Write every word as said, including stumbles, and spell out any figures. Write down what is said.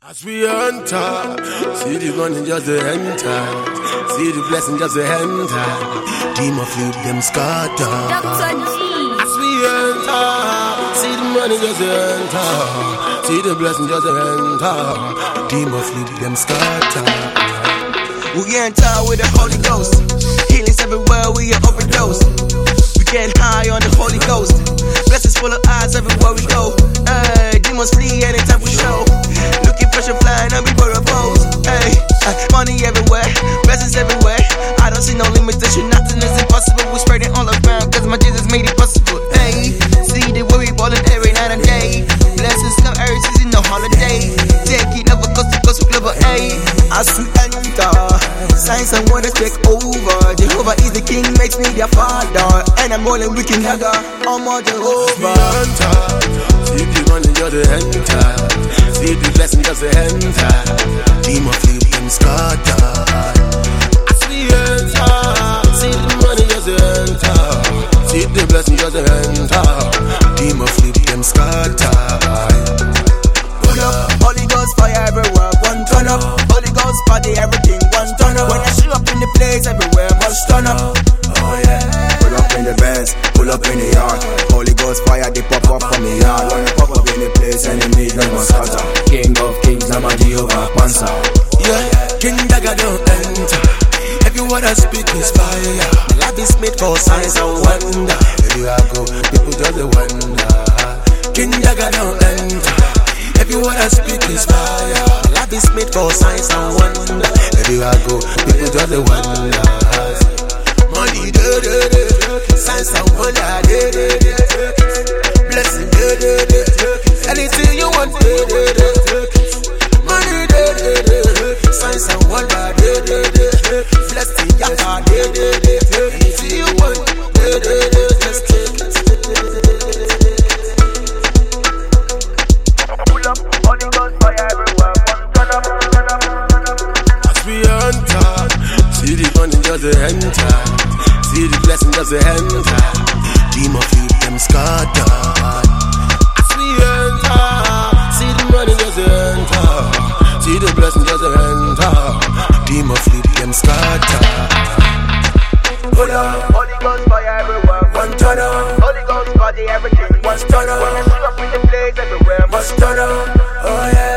As we enter, see the money just a enter, see the blessing just a enter, demon flip them scatter. Doctor G. As we enter, see the money just a enter, see the blessing just a enter, demon flip them scatter. We enter with the Holy Ghost, healings everywhere we are overdose. We get high on the Holy Ghost, blessings full of eyes everywhere we go. Hey, demons flee anytime we show. Looking fresh and flying on me for a pose. Hey, uh, money everywhere, blessings everywhere. I don't see no limitation, nothing is impossible. We spread it all around, cause my Jesus made it possible. Hey, see the way we ballin' every night and day. Blessings no earth season, no holiday. Taking over coast to coast with global A. As we enter, signs and wonders take over. Jehovah is the king, makes me their father. And I'm rolling wicked nigga, I'm all Jehovah. See the money just a enter, see the blessing just a enter, demon flip them scatter. As we enter, see the money just a enter, see the blessing just a enter, demon flip them scatter. Pull up, Holy Ghost fire everywhere, one turn up. Holy Ghost party, everything, one turn up. When I show up in the place, everywhere must turn up. Oh yeah. Pull up in the Benz, pull up in the yard. Holy Ghost fire, they pop up from the yard. When I pop up in the place, enemies they must scatter. King of kings, I'm a Jehovah Pansa. Yeah, King Daga don't enter. Every word I speak is fire. The life is made for signs and wonder. Everywhere I go, people just a wonder. King Daga don't enter. Every word I speak is fire. The life is made for signs and wonder. Everywhere I go, people just a wonder. Money, da da da, signs and wonder, da da da. Blessing, da da da. Anything you want, da da da. Money, da da da, signs and wonder, da da da. Blessing, yaka, da da da. Anything you want, da da da. Just take it. Pull up, Holy Ghost fire everywhere, one turn up, turn up, turn up. As we enter, see the money just a enter, see the blessing just a enter, demon flip them scatter. As we enter, see the money just a enter, see the blessing just a enter, demon flip them scatter. Pull up, Holy Ghost fire everywhere, one turn up. Holy Ghost party, everything, one turn up. When I show up in the place, everywhere must turn up. Oh yeah.